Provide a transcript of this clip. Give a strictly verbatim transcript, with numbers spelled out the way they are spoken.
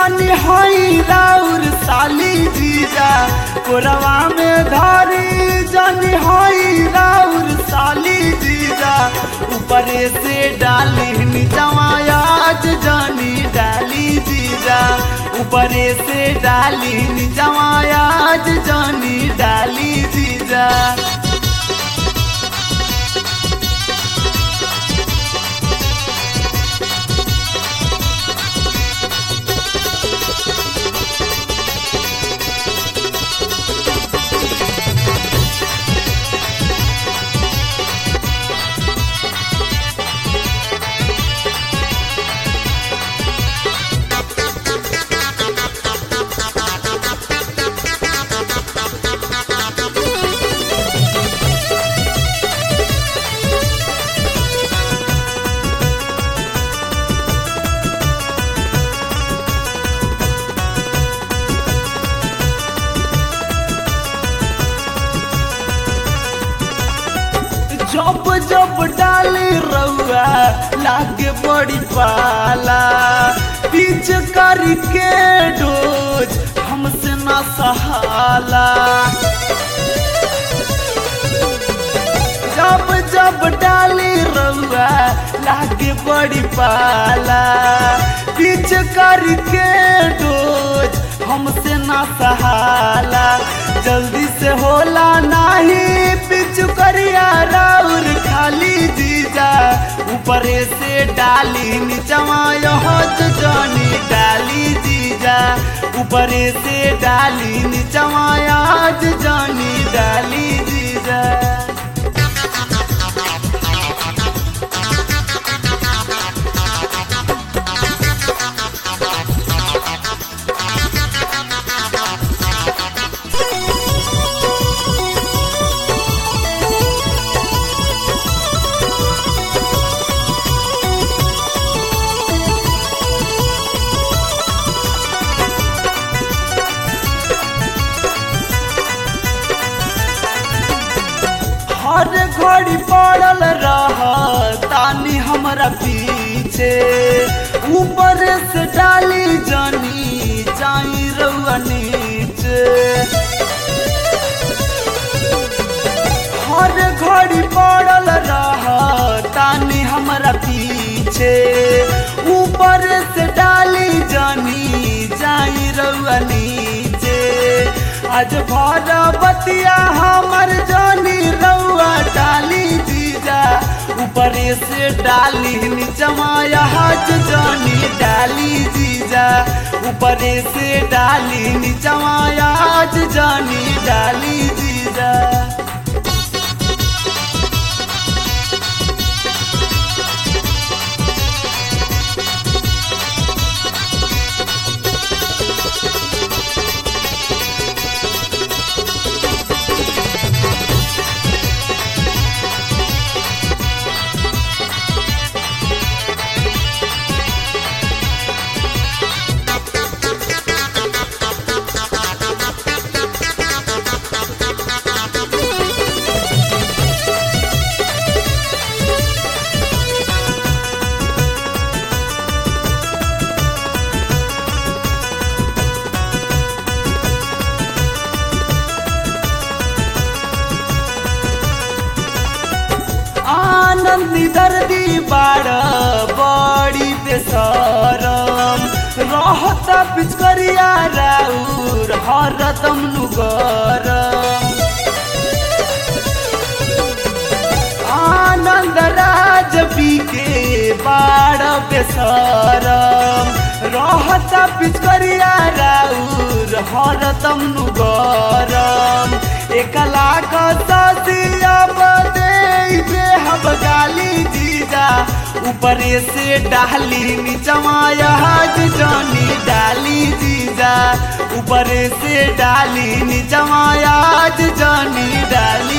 जानी हई राउर साली जीजा कोरवा में धारी जानी हई राउर साली जीजा ऊपरे से डाली नीचवा आज जानी डाली जीजा ऊपरे से डाली नीचवा आज जानी डाली जीजा। जब जब डाली रउआ लागे बड़ी पाला पीछ करके डोज हमसे न सहाला। जब जब डाली रउआ लागे बड़ी पाला पीछ करके डोज हमसे न सहाला। जल्दी से होला नहीं पिछु करिया राउर खाली जीजा ऊपरे से डाली नीचवा यहत जानी डाली जीजा ऊपरे से डाली नीचवा आज जानी डाली जीजा। हर घड़ी पड़ल रह तानी हमरा पीछे ऊपर से डाली जानी जाई रउआ नीचे। हर घड़ी पड़ल रह तानी हमरा पीछे ऊपर से डाली जानी जाई रउआ नीचे। आज भर बतिया हमर जानी रउआ डाली जीजा ऊपरे से डाली नीचवा आज जानी डाली जीजा ऊपरे से डाली नीचवा आज जानी डाली जीजा। आनंदी दर्दी बाड़ बड़ी बेसरम रहत पिचकरिया राउर हरदम नुगरम। आनंद राज बीके बाड़ बेसरम रहत पिचकरिया राउर हरदम नुगरम। एक लाख ससिया बदे हम गाली जीजा ऊपरे से डाली नीचवा आज जानी डाली जीजा ऊपरे से डाली नीचवा आज जानी डाली।